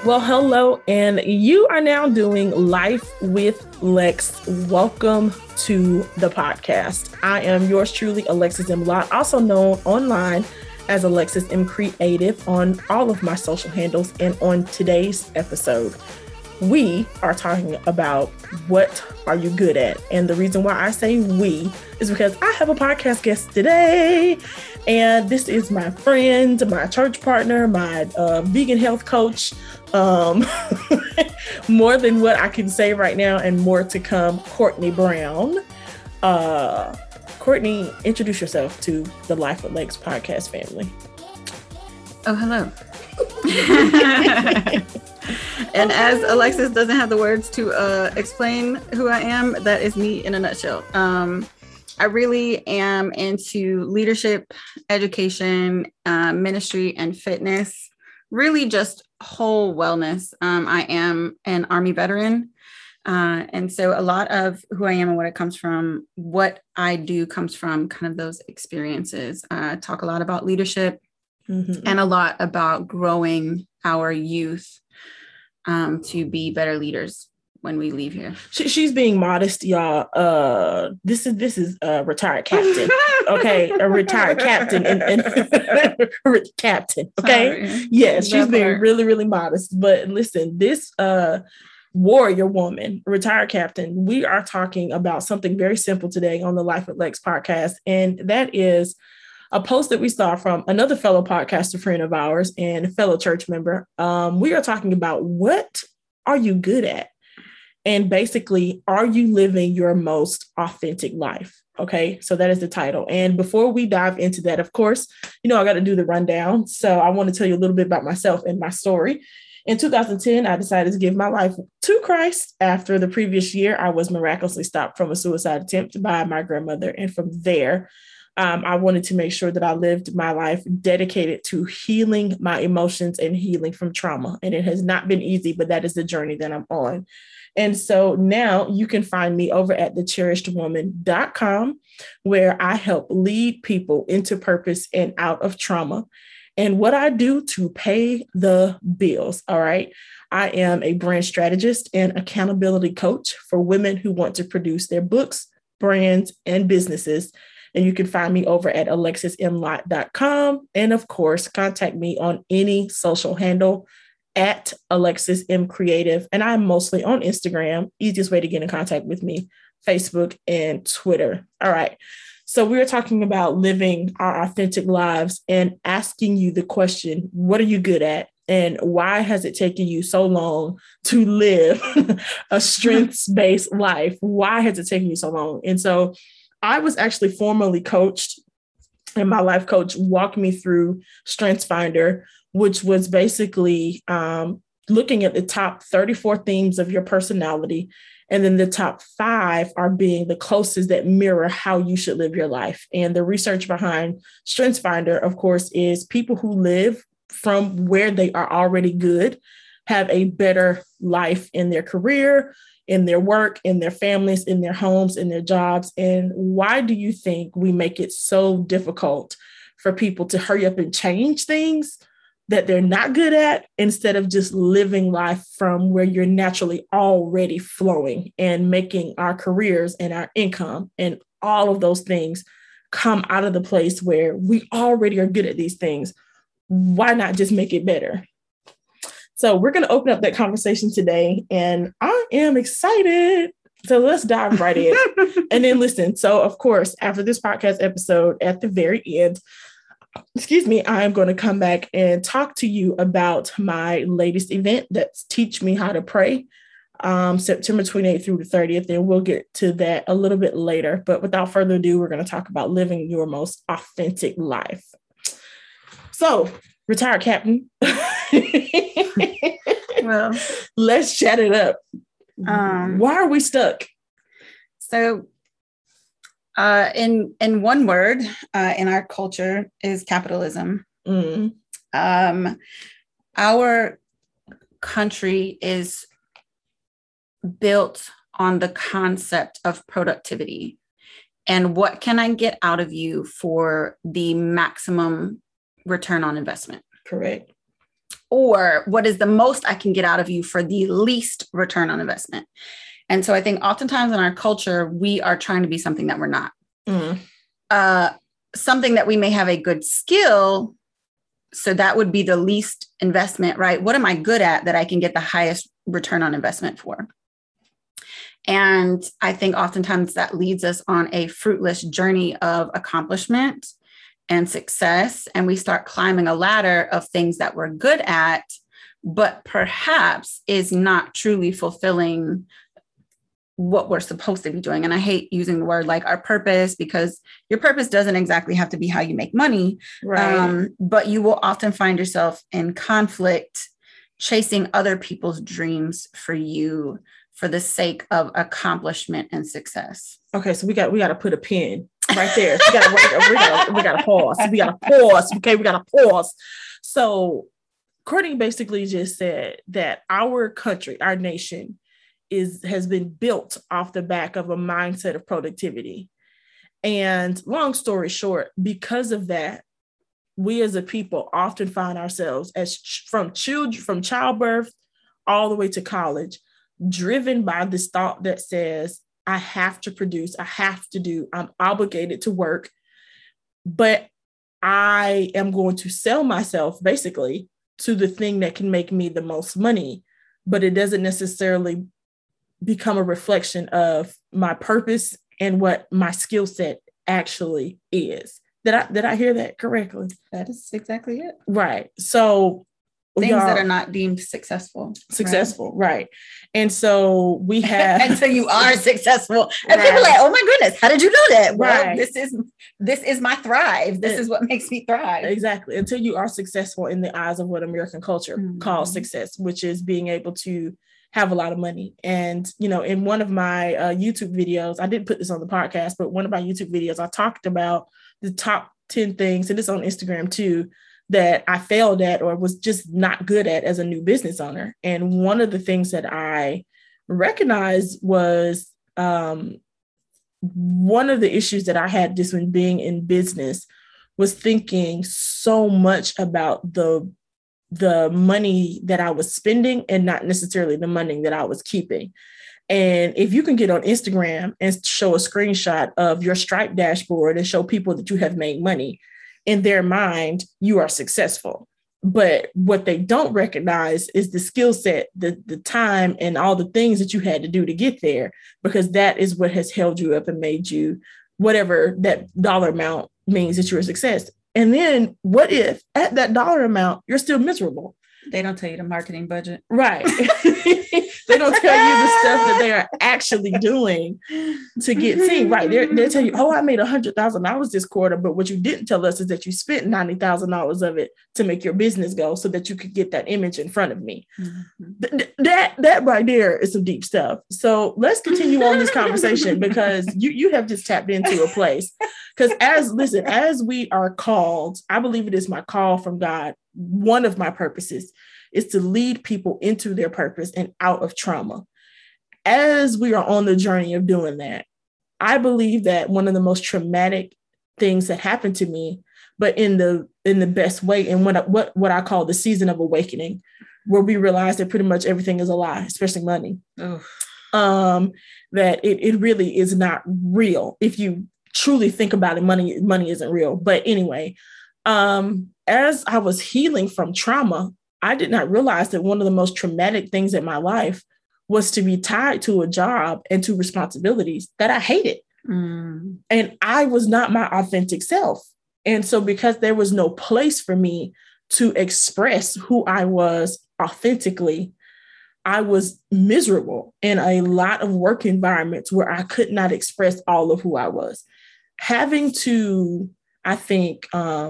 Well, hello, and you are now doing Life with Lex. Welcome to the podcast. I am yours truly, Alexis M. Lott, also known online as Alexis M. Creative on all of my social handles. And on today's episode, we are talking about what are you good at? And the reason why I say we is because I have a podcast guest today. And this is my friend, my church partner, my vegan health coach. More than what I can say right now and more to come, Courtney Brown. Courtney, introduce yourself to the Life with Lex podcast family. Oh, hello. And as Alexis doesn't have the words to explain who I am, that is me in a nutshell. I really am into leadership, education, ministry, and fitness, really just whole wellness. I am an Army veteran. And so a lot of who I am and what it comes from, what I do comes from kind of those experiences. I talk a lot about leadership and a lot about growing our youth to be better leaders when we leave here. She's being modest, y'all. This is a retired captain. Okay, a retired captain and captain. Okay, Sorry. yes, she's being really, really modest. But listen, this warrior woman, retired captain, we are talking about something very simple today on the Life with Lex podcast, and that is a post that we saw from another fellow podcaster friend of ours and fellow church member. We are talking about what are you good at? And basically, are you living your most authentic life? Okay, so that is the title. And before we dive into that, of course, I got to do the rundown. So I want to tell you a little bit about myself and my story. In 2010, I decided to give my life to Christ. After the previous year, I was miraculously stopped from a suicide attempt by my grandmother. And from there, I wanted to make sure that I lived my life dedicated to healing my emotions and healing from trauma. And it has not been easy, but that is the journey that I'm on. And so now you can find me over at thecherishedwoman.com, where I help lead people into purpose and out of trauma. And what I do to pay the bills. All right. I am a brand strategist and accountability coach for women who want to produce their books, brands, and businesses. And you can find me over at alexismlott.com. And of course, contact me on any social handle at Alexis M Creative. And I'm mostly on Instagram. Easiest way to get in contact with me, Facebook and Twitter. All right. So we are talking about living our authentic lives and asking you the question, what are you good at? And why has it taken you so long to live a strengths-based life? Why has it taken you so long? And so I was actually formally coached, and my life coach walked me through StrengthsFinder, which was basically looking at the top 34 themes of your personality. And then the top 5 are being the closest that mirror how you should live your life. And the research behind StrengthsFinder, of course, is people who live from where they are already good have a better life in their career, in their work, in their families, in their homes, in their jobs. And why do you think we make it so difficult for people to hurry up and change things that they're not good at instead of just living life from where you're naturally already flowing and making our careers and our income and all of those things come out of the place where we already are good at these things? Why not just make it better? So we're going to open up that conversation today, and I am excited. So let's dive right in. And then listen. So of course, after this podcast episode, at the very end, I am going to come back and talk to you about my latest event that's Teach Me How to Pray, September 28th through the 30th. And we'll get to that a little bit later. But without further ado, we're going to talk about living your most authentic life. So, retired captain. Well, let's chat it up. Why are we stuck? So in one word, in our culture is capitalism. Our country is built on the concept of productivity and what can I get out of you for the maximum return on investment. Correct. or what is the most I can get out of you for the least return on investment. And so I think oftentimes in our culture, we are trying to be something that we're not. Something that we may have a good skill. So that would be the least investment, right? What am I good at that I can get the highest return on investment for? And I think oftentimes that leads us on a fruitless journey of accomplishment and success. And we start climbing a ladder of things that we're good at, but perhaps is not truly fulfilling what we're supposed to be doing. And I hate using the word like our purpose, because your purpose doesn't exactly have to be how you make money. Right. But you will often find yourself in conflict, chasing other people's dreams for you for the sake of accomplishment and success. Okay, so we got to put a pin right there. We got to pause. We got to pause. Okay, we got to pause. So Courtney basically just said that our country, our nation, has been built off the back of a mindset of productivity. And long story short, because of that, we as a people often find ourselves from childbirth all the way to college, driven by this thought that says, I have to produce, I have to do, I'm obligated to work, but I am going to sell myself basically to the thing that can make me the most money, but it doesn't necessarily become a reflection of my purpose and what my skill set actually is. Did I hear that correctly? That is exactly it. Right. So things that are not deemed successful. Right. And so we have until you are successful. And people are like, oh my goodness, how did you know that? Well, this is my thrive. This is what makes me thrive. Exactly. Until you are successful in the eyes of what American culture calls success, which is being able to have a lot of money. And, in one of my YouTube videos, I didn't put this on the podcast, but one of my YouTube videos, I talked about the top 10 things, and it's on Instagram too, that I failed at or was just not good at as a new business owner. And one of the things that I recognized was one of the issues that I had just when being in business was thinking so much about the money that I was spending and not necessarily the money that I was keeping. And if you can get on Instagram and show a screenshot of your Stripe dashboard and show people that you have made money, in their mind, you are successful. But what they don't recognize is the skill set, the time, and all the things that you had to do to get there, because that is what has held you up and made you whatever that dollar amount means that you're a success. And then what if at that dollar amount, you're still miserable? They don't tell you the marketing budget. Right. They don't tell you the stuff that they are actually doing to get seen. Right. They'll tell you, oh, I made $100,000 this quarter. But what you didn't tell us is that you spent $90,000 of it to make your business go so that you could get that image in front of me. Mm-hmm. That right there is some deep stuff. So let's continue on this conversation, because you have just tapped into a place. Because as we are called, I believe it is my call from God. One of my purposes is to lead people into their purpose and out of trauma. As we are on the journey of doing that, I believe that one of the most traumatic things that happened to me, but in the best way, and what I call the season of awakening, where we realize that pretty much everything is a lie, especially money. That it really is not real. If you truly think about it, money isn't real. But anyway, as I was healing from trauma, I did not realize that one of the most traumatic things in my life was to be tied to a job and to responsibilities that I hated. And I was not my authentic self. And so because there was no place for me to express who I was authentically, I was miserable in a lot of work environments where I could not express all of who I was. Having to, I think,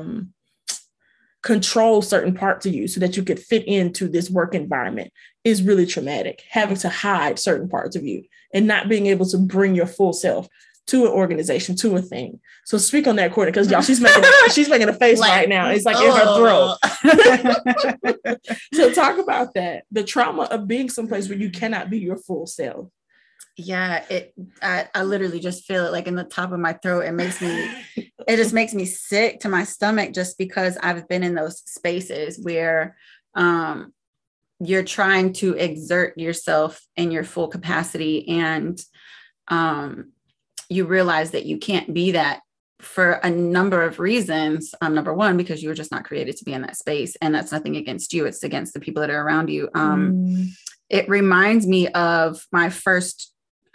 control certain parts of you so that you could fit into this work environment is really traumatic. Having to hide certain parts of you and not being able to bring your full self to an organization, to a thing. So speak on that, Courtney, because y'all, she's making a face like, right now. It's like in her throat. So talk about that, the trauma of being someplace where you cannot be your full self. Yeah, I literally just feel it like in the top of my throat. It just makes me sick to my stomach, just because I've been in those spaces where you're trying to exert yourself in your full capacity, and you realize that you can't be that for a number of reasons. Number one, because you were just not created to be in that space, and that's nothing against you. It's against the people that are around you. It reminds me of my first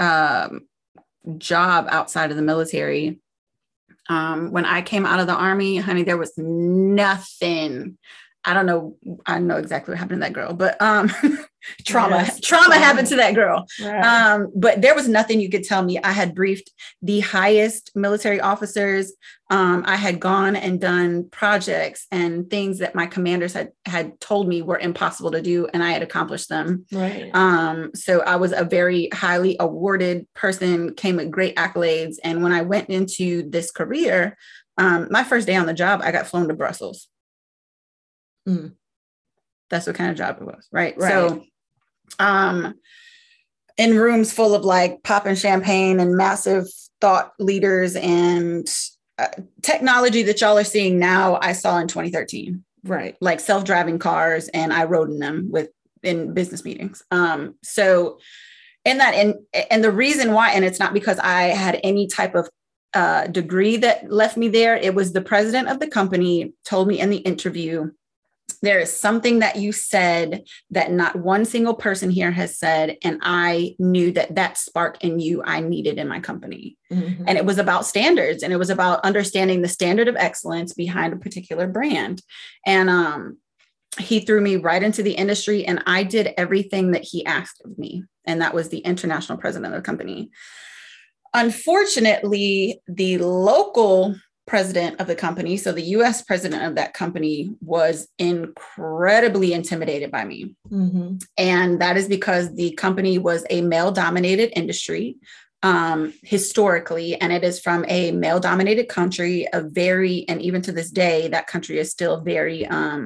job outside of the military. When I came out of the Army, honey, there was nothing. I don't know. I know exactly what happened to that girl, but trauma happened to that girl. Right. But there was nothing you could tell me. I had briefed the highest military officers. I had gone and done projects and things that my commanders had told me were impossible to do, and I had accomplished them. Right. So I was a very highly awarded person, came with great accolades. And when I went into this career, my first day on the job, I got flown to Brussels. That's what kind of job it was. Right. So, in rooms full of like popping champagne and massive thought leaders and technology that y'all are seeing now, I saw in 2013. Right. Like self-driving cars, and I rode in them in business meetings. So in that, and the reason why, and it's not because I had any type of degree that left me there. It was the president of the company told me in the interview, there is something that you said that not one single person here has said. And I knew that spark in you, I needed in my company. Mm-hmm. And it was about standards, and it was about understanding the standard of excellence behind a particular brand. And he threw me right into the industry, and I did everything that he asked of me. And that was the international president of the company. Unfortunately, the local president of the company, so the US president of that company, was incredibly intimidated by me. Mm-hmm. And that is because the company was a male-dominated industry historically, and it is from a male-dominated country, and even to this day, that country is still very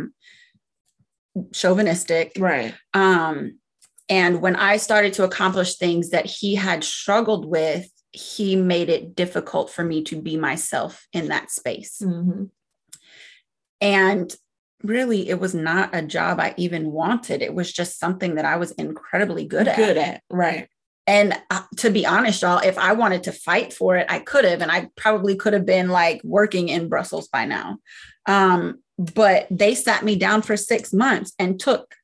chauvinistic. Right. And when I started to accomplish things that he had struggled with, he made it difficult for me to be myself in that space. Mm-hmm. And really, it was not a job I even wanted. It was just something that I was incredibly good at. Right. And to be honest, y'all, if I wanted to fight for it, I could have, and I probably could have been like working in Brussels by now. But they sat me down for 6 months and took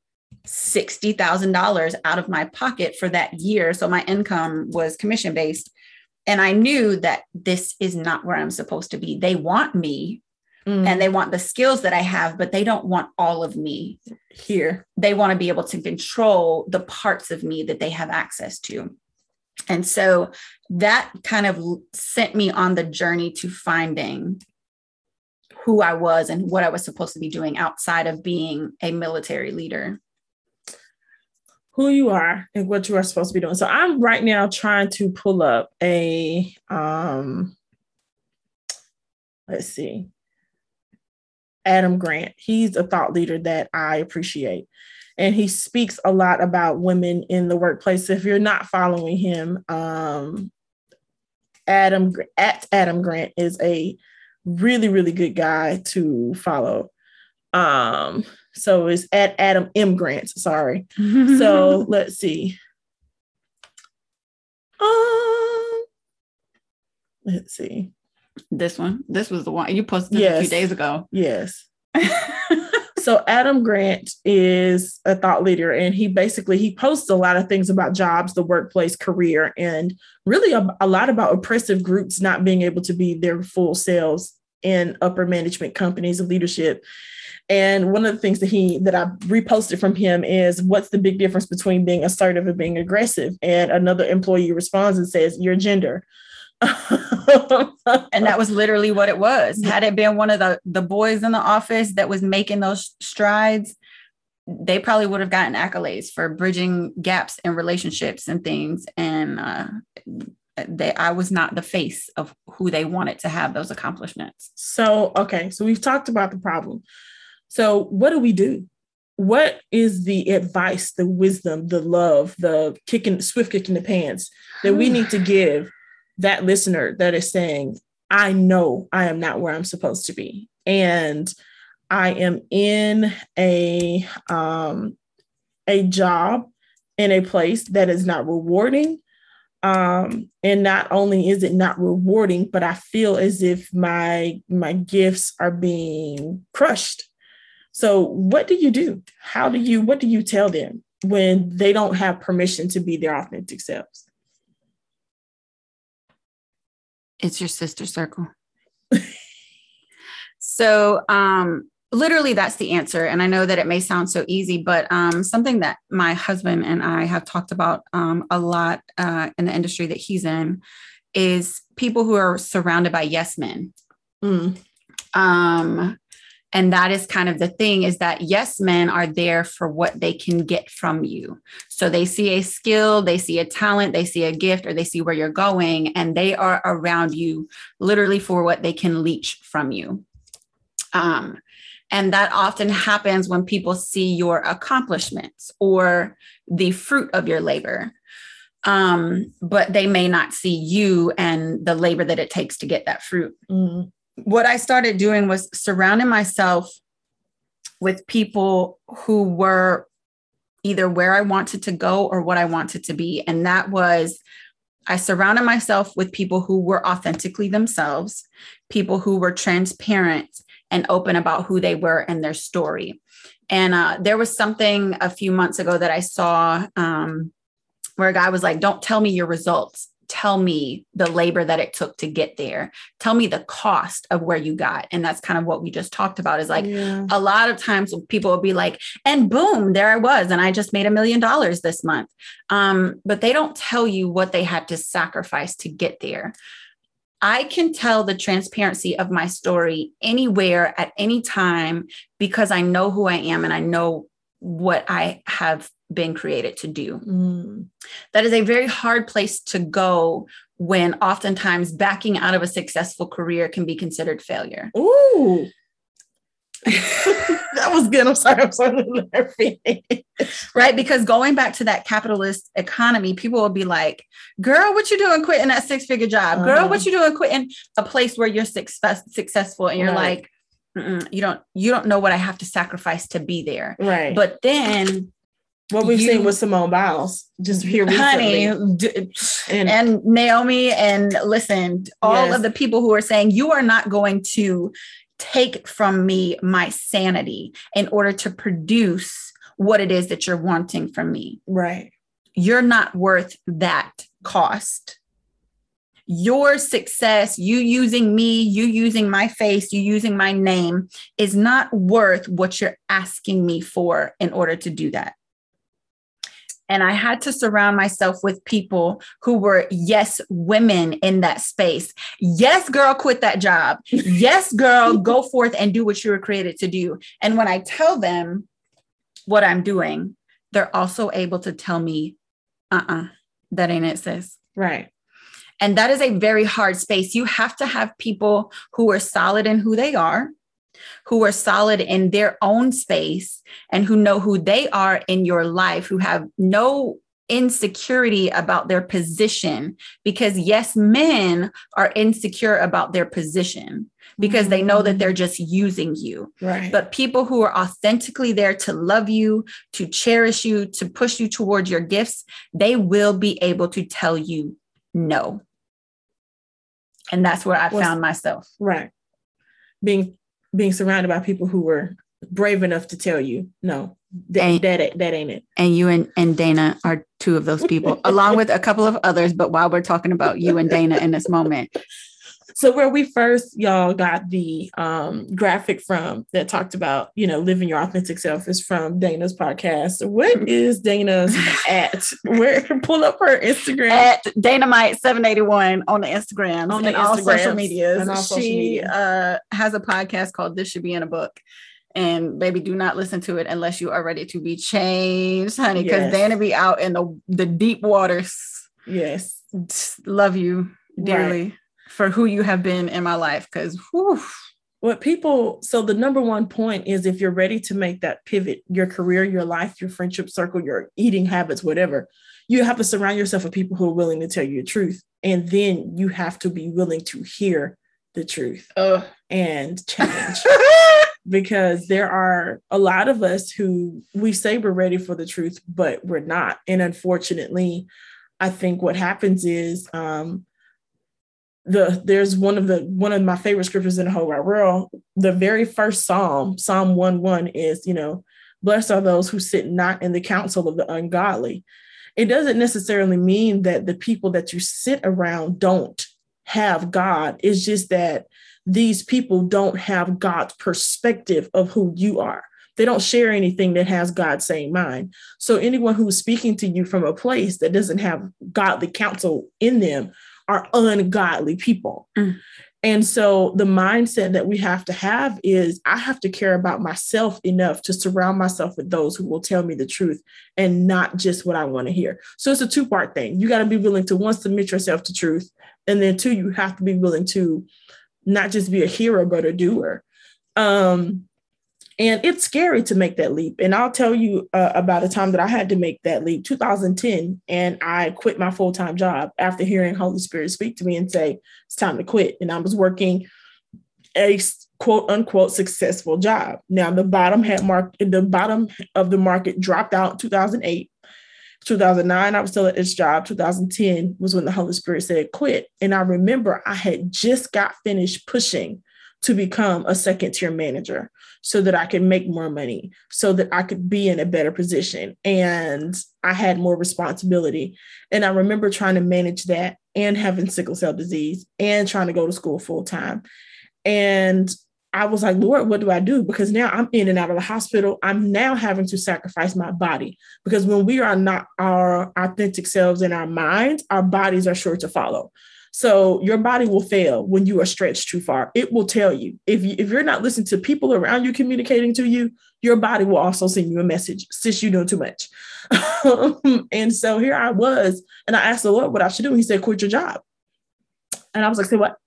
$60,000 out of my pocket for that year. So my income was commission-based. And I knew that this is not where I'm supposed to be. They want me and they want the skills that I have, but they don't want all of me here. They want to be able to control the parts of me that they have access to. And so that kind of sent me on the journey to finding who I was and what I was supposed to be doing outside of being a military leader. Who you are and what you are supposed to be doing. So I'm right now trying to pull up a, let's see, Adam Grant. He's a thought leader that I appreciate. And he speaks a lot about women in the workplace. If you're not following him, Adam Grant is a really, really good guy to follow. So it's at Adam M. Grant. Sorry. So let's see. Let's see. This one. This was the one you posted a few days ago. Yes. So Adam Grant is a thought leader, and he posts a lot of things about jobs, the workplace, career, and really a lot about oppressive groups not being able to be their full selves in upper management companies of leadership. And one of the things that I reposted from him is, what's the big difference between being assertive and being aggressive? And another employee responds and says, your gender. And that was literally what it was. Had it been one of the boys in the office that was making those strides, they probably would have gotten accolades for bridging gaps in relationships and things. And I was not the face of who they wanted to have those accomplishments. So we've talked about the problem. So what do we do? What is the advice, the wisdom, the love, the swift kick in the pants that we need to give that listener that is saying, I know I am not where I'm supposed to be, and I am in a job in a place that is not rewarding. And not only is it not rewarding, but I feel as if my gifts are being crushed. So what do you do? What do you tell them when they don't have permission to be their authentic selves? It's your sister circle. So, literally that's the answer. And I know that it may sound so easy, but something that my husband and I have talked about a lot in the industry that he's in is people who are surrounded by yes men. And that is kind of the thing, is that yes men are there for what they can get from you. So they see a skill, they see a talent, they see a gift, or they see where you're going, and they are around you literally for what they can leech from you. And that often happens when people see your accomplishments or the fruit of your labor. But they may not see you and the labor that it takes to get that fruit. What I started doing was surrounding myself with people who were either where I wanted to go or what I wanted to be. And that was, I surrounded myself with people who were authentically themselves, people who were transparent and open about who they were and their story. And there was something a few months ago that I saw where a guy was like, don't tell me your results. Tell me the labor that it took to get there. Tell me the cost of where you got. And that's kind of what we just talked about, is like a lot of times people will be like, and boom, there I was. And I just made $1 million this month. But they don't tell you what they had to sacrifice to get there. I can tell the transparency of my story anywhere at any time because I know who I am and I know what I have been created to do. That is a very hard place to go when oftentimes backing out of a successful career can be considered failure. Ooh. That was good. I'm sorry. Right. Because going back to that capitalist economy, people will be like, girl, what you doing quitting that 6-figure job? Girl, what you doing quitting a place where you're successful? And you're like, you don't know what I have to sacrifice to be there. Right. But then what we've seen with Simone Biles just here recently. Honey, and Naomi, and listen, all of the people who are saying you are not going to take from me my sanity in order to produce what it is that you're wanting from me. Right. You're not worth that cost. Your success, you using me, you using my face, you using my name is not worth what you're asking me for in order to do that. And I had to surround myself with people who were yes women in that space. Yes, girl, quit that job. Yes, girl, go forth and do what you were created to do. And when I tell them what I'm doing, they're also able to tell me, that ain't it, sis. Right. And that is a very hard space. You have to have people who are solid in who they are, who are solid in their own space, and who know who they are in your life, who have no insecurity about their position. Because yes, men are insecure about their position because they know that they're just using you. Right. But people who are authentically there to love you, to cherish you, to push you towards your gifts, they will be able to tell you no. And that's where I found myself. Right. Being surrounded by people who were brave enough to tell you, no, that ain't it. And you and Dana are two of those people, along with a couple of others. But while we're talking about you and Dana in this moment. So where we first, y'all, got the graphic from that talked about, living your authentic self is from Dana's podcast. What is Dana's at? Where pull up her Instagram at Dynamite781 on the Instagram and all social medias. She has a podcast called This Should Be in a Book. And baby, do not listen to it unless you are ready to be changed, honey, because Dana be out in the deep waters. Yes. Love you dearly. Right. For who you have been in my life. Because so the number one point is, if you're ready to make that pivot, your career, your life, your friendship circle, your eating habits, whatever, you have to surround yourself with people who are willing to tell you the truth. And then you have to be willing to hear the truth and change. because there are a lot of us who we say we're ready for the truth, but we're not. And unfortunately, I think what happens is there's one of my favorite scriptures in the whole wide world. The very first Psalm 1:1 is, blessed are those who sit not in the counsel of the ungodly. It doesn't necessarily mean that the people that you sit around don't have God. It's just that these people don't have God's perspective of who you are. They don't share anything that has God's same mind. So anyone who's speaking to you from a place that doesn't have godly counsel in them are ungodly people. And so the mindset that we have to have is I have to care about myself enough to surround myself with those who will tell me the truth and not just what I want to hear. So it's a two-part thing. You got to be willing to, one, submit yourself to truth. And then two, you have to be willing to not just be a hearer, but a doer. And it's scary to make that leap. And I'll tell you about a time that I had to make that leap, 2010. And I quit my full-time job after hearing Holy Spirit speak to me and say, it's time to quit. And I was working a quote unquote successful job. Now the bottom of the market dropped out in 2008. 2009, I was still at this job. 2010 was when the Holy Spirit said quit. And I remember I had just got finished pushing to become a second-tier manager so that I could make more money, so that I could be in a better position. And I had more responsibility. And I remember trying to manage that and having sickle cell disease and trying to go to school full-time. And I was like, Lord, what do I do? Because now I'm in and out of the hospital. I'm now having to sacrifice my body, because when we are not our authentic selves in our minds, our bodies are sure to follow. So your body will fail when you are stretched too far. It will tell you. If you're not listening to people around you communicating to you, your body will also send you a message, sis, you're doing too much. And so here I was, and I asked the Lord what I should do. He said, quit your job. And I was like, say what?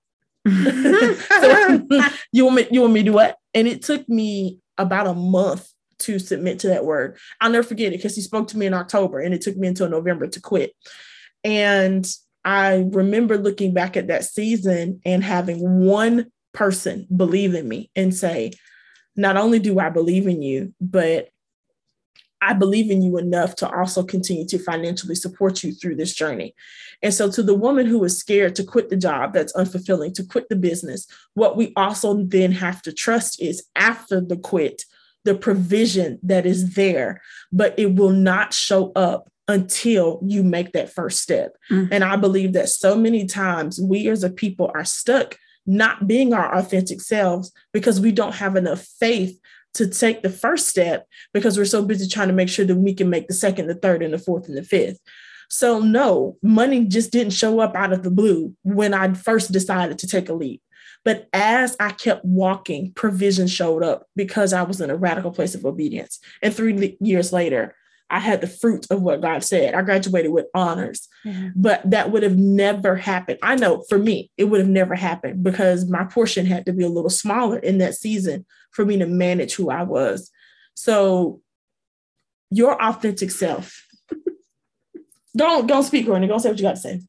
So, you want me to do what? And it took me about a month to submit to that word. I'll never forget it, because he spoke to me in October and it took me until November to quit. And I remember looking back at that season and having one person believe in me and say, not only do I believe in you, but I believe in you enough to also continue to financially support you through this journey. And so to the woman who is scared to quit the job that's unfulfilling, to quit the business, what we also then have to trust is after the quit, the provision that is there, but it will not show up until you make that first step. And I believe that so many times we as a people are stuck not being our authentic selves because we don't have enough faith to take the first step, because we're so busy trying to make sure that we can make the second, the third, and the fourth, and the fifth. So no, money just didn't show up out of the blue when I first decided to take a leap. But as I kept walking, provision showed up because I was in a radical place of obedience. And 3 years later, I had the fruit of what God said. I graduated with honors, but that would have never happened. I know for me, it would have never happened because my portion had to be a little smaller in that season for me to manage who I was. So your authentic self, don't speak, Courtney. Don't say what you got to say.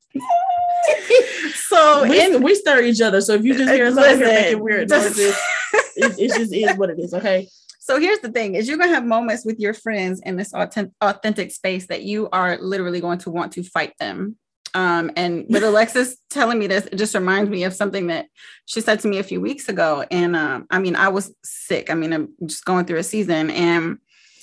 So we stir each other. So if you just hear something here making weird noises, it just is what it is. Okay. So here's the thing is you're going to have moments with your friends in this authentic space that you are literally going to want to fight them. And with Alexis telling me this, it just reminds me of something that she said to me a few weeks ago. And I was sick. I'm just going through a season, and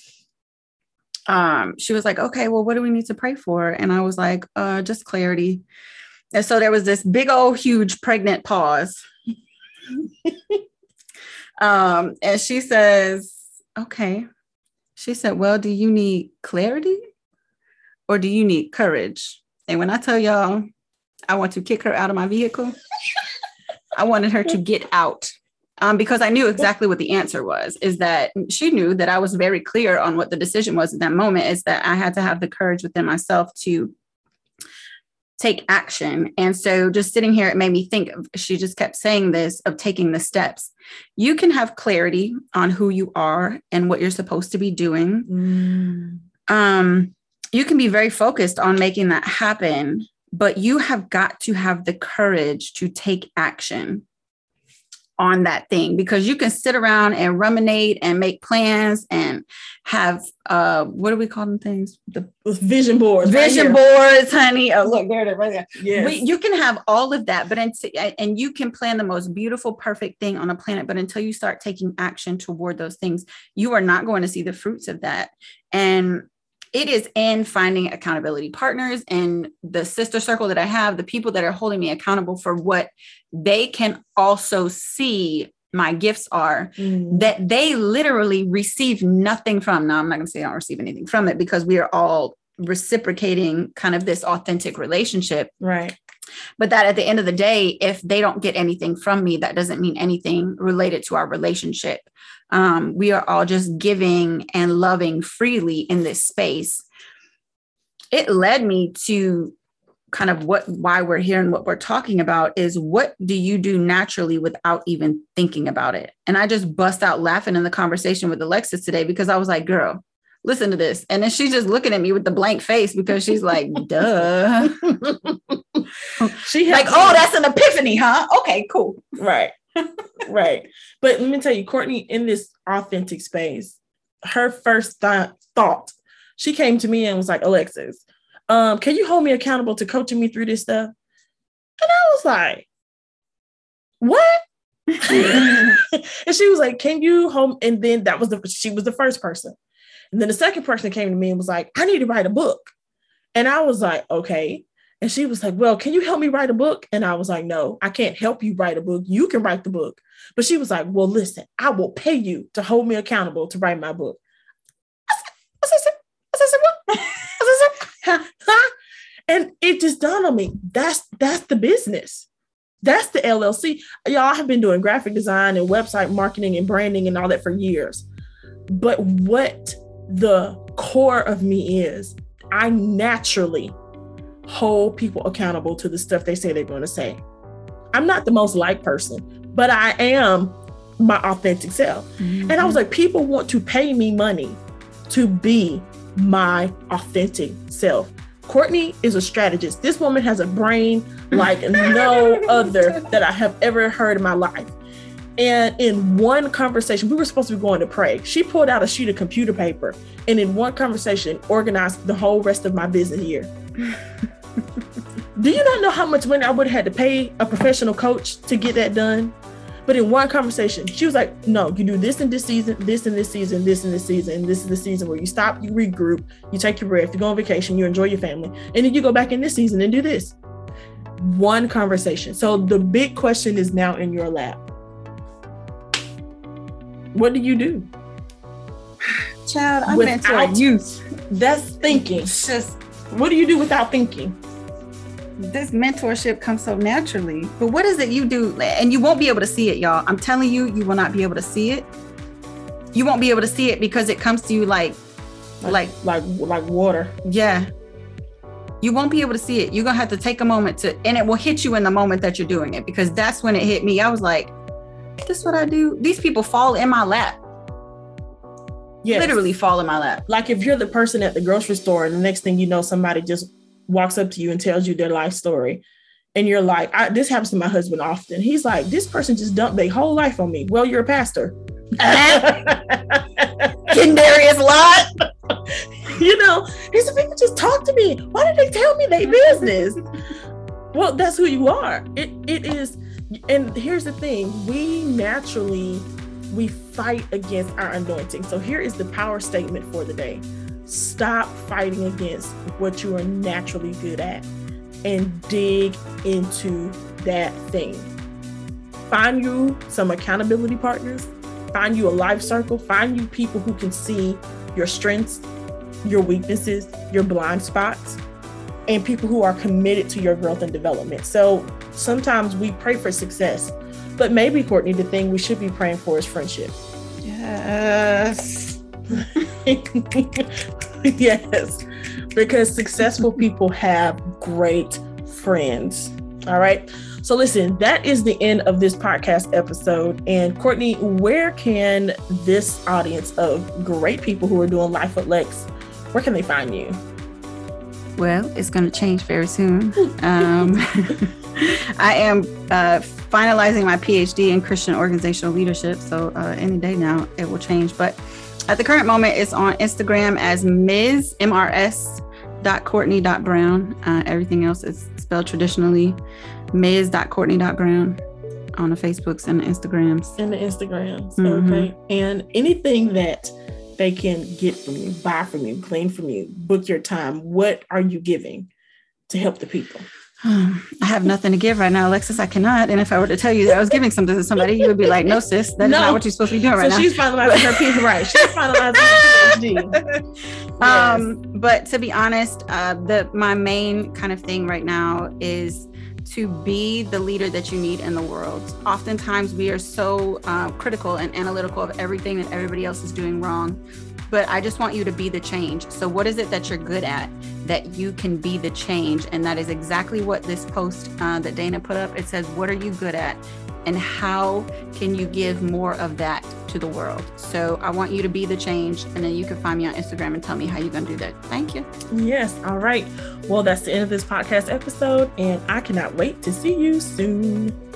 she was like, okay, well, what do we need to pray for? And I was like, just clarity. And so there was this big old huge pregnant pause. And she says, okay. She said, well, do you need clarity or do you need courage? And when I tell y'all, I want to kick her out of my vehicle, I wanted her to get out. Because I knew exactly what the answer was, is that she knew that I was very clear on what the decision was at that moment, is that I had to have the courage within myself to take action. And so just sitting here, it made me think of, she just kept saying this, of taking the steps. You can have clarity on who you are and what you're supposed to be doing. You can be very focused on making that happen, but you have got to have the courage to take action on that thing, because you can sit around and ruminate and make plans and have what do we call them things? The vision boards. Vision boards, honey. Oh, look, there it is right there. Yes. You can have all of that, but and you can plan the most beautiful, perfect thing on a planet. But until you start taking action toward those things, you are not going to see the fruits of that. And it is in finding accountability partners and the sister circle that I have, the people that are holding me accountable for what they can also see my gifts are, that they literally receive nothing from. Now, I'm not going to say I don't receive anything from it, because we are all reciprocating kind of this authentic relationship. Right. But that at the end of the day, if they don't get anything from me, that doesn't mean anything related to our relationship. We are all just giving and loving freely in this space. It led me to kind of why we're here and what we're talking about is, what do you do naturally without even thinking about it? And I just bust out laughing in the conversation with Alexis today, because I was like, girl, listen to this. And then she's just looking at me with the blank face, because she's like, duh. She like, oh, that's an epiphany, huh? Okay, cool. Right. Right. But let me tell you, Courtney, in this authentic space, her first thought, she came to me and was like, Alexis, can you hold me accountable to coaching me through this stuff? And I was like, what? And she was like, can you hold? And then she was the first person. And then the second person came to me and was like, I need to write a book. And I was like, okay. And she was like, well, can you help me write a book? And I was like, no, I can't help you write a book. You can write the book. But she was like, well, listen, I will pay you to hold me accountable to write my book. And it just dawned on me, that's the business. That's the LLC. Y'all, I have been doing graphic design and website marketing and branding and all that for years. But what the core of me is, I naturally hold people accountable to the stuff they say they're going to say. I'm not the most liked person, but I am my authentic self. Mm-hmm. And I was like, people want to pay me money to be my authentic self. Courtney is a strategist. This woman has a brain like no other that I have ever heard in my life. And in one conversation, we were supposed to be going to pray. She pulled out a sheet of computer paper and in one conversation organized the whole rest of my business year. Do you not know how much money I would have had to pay a professional coach to get that done? But in one conversation, she was like, no, you do this in this season, this in this season, this in this season, and this is the season where you stop, you regroup, you take your breath, you go on vacation, you enjoy your family, and then you go back in this season and do this. One conversation. So the big question is now in your lap. What do you do? Child, I mentor youth. That's thinking. Just, what do you do without thinking? This mentorship comes so naturally. But what is it you do? And you won't be able to see it, y'all. I'm telling you, you will not be able to see it. You won't be able to see it because it comes to you like water. Yeah. You won't be able to see it. You're going to have to take a moment to, and it will hit you in the moment that you're doing it, because that's when it hit me. I was like, this is what I do. These people fall in my lap. Yes. Literally fall in my lap. Like if you're the person at the grocery store and the next thing you know, somebody just walks up to you and tells you their life story. And you're like, this happens to my husband often. He's like, this person just dumped their whole life on me. Well, you're a pastor. Kendarius Lot. You know, he said, people just talk to me. Why did they tell me their business? Well, that's who you are. It is. And here's the thing. We fight against our anointing. So here is the power statement for the day. Stop fighting against what you are naturally good at and dig into that thing. Find you some accountability partners, find you a life circle, find you people who can see your strengths, your weaknesses, your blind spots, and people who are committed to your growth and development. So sometimes we pray for success, but maybe, Courtney, the thing we should be praying for is friendship. Yes. Yes, because successful people have great friends. All right. So listen, that is the end of this podcast episode. And Courtney, where can this audience of great people who are doing Life with Lex, where can they find you? Well, it's going to change very soon. I am finalizing my PhD in Christian organizational leadership. So any day now it will change. But at the current moment, it's on Instagram as Ms. Mrs.Courtney.Brown. Everything else is spelled traditionally Ms.Courtney.Brown on the Facebooks and the Instagrams. Okay. And anything that they can get from you, buy from you, glean from you, book your time, what are you giving to help the people? I have nothing to give right now, Alexis. I cannot. And if I were to tell you that I was giving something to somebody, you would be like, no, sis, that is not what you're supposed to be doing right now. So she's finalizing her PhD. Right. She's finalizing her PhD. Yes. But to be honest, my main kind of thing right now is to be the leader that you need in the world. Oftentimes we are so critical and analytical of everything that everybody else is doing wrong. But I just want you to be the change. So what is it that you're good at that you can be the change? And that is exactly what this post that Dana put up. It says, what are you good at? And how can you give more of that to the world? So I want you to be the change. And then you can find me on Instagram and tell me how you're going to do that. Thank you. Yes. All right. Well, that's the end of this podcast episode. And I cannot wait to see you soon.